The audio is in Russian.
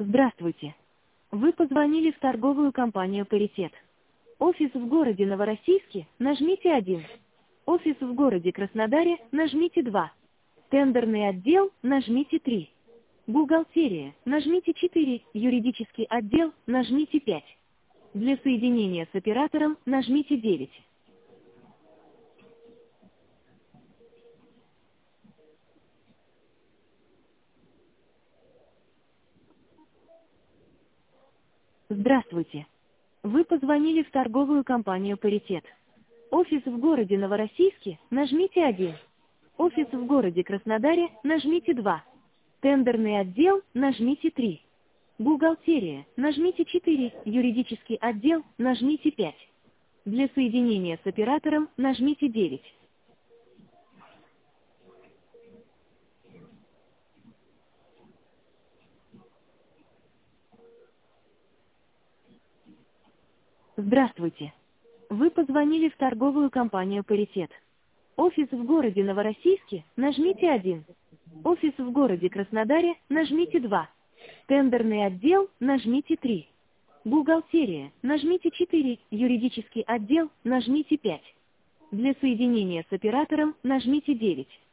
Здравствуйте. Вы позвонили в торговую компанию «Паритет». Офис в городе Новороссийске, нажмите 1. Офис в городе Краснодаре, нажмите 2. Тендерный отдел, нажмите 3. Бухгалтерия, нажмите 4. Юридический отдел, нажмите 5. Для соединения с оператором, нажмите 9. Здравствуйте. Вы позвонили в торговую компанию «Паритет». Офис в городе Новороссийске, нажмите 1. Офис в городе Краснодаре, нажмите 2. Тендерный отдел, нажмите 3. Бухгалтерия, нажмите 4. Юридический отдел, нажмите 5. Для соединения с оператором, нажмите 9. Здравствуйте. Вы позвонили в торговую компанию «Паритет». Офис в городе Новороссийске, нажмите 1. Офис в городе Краснодаре, нажмите 2. Тендерный отдел, нажмите 3. Бухгалтерия, нажмите 4. Юридический отдел, нажмите 5. Для соединения с оператором, нажмите 9.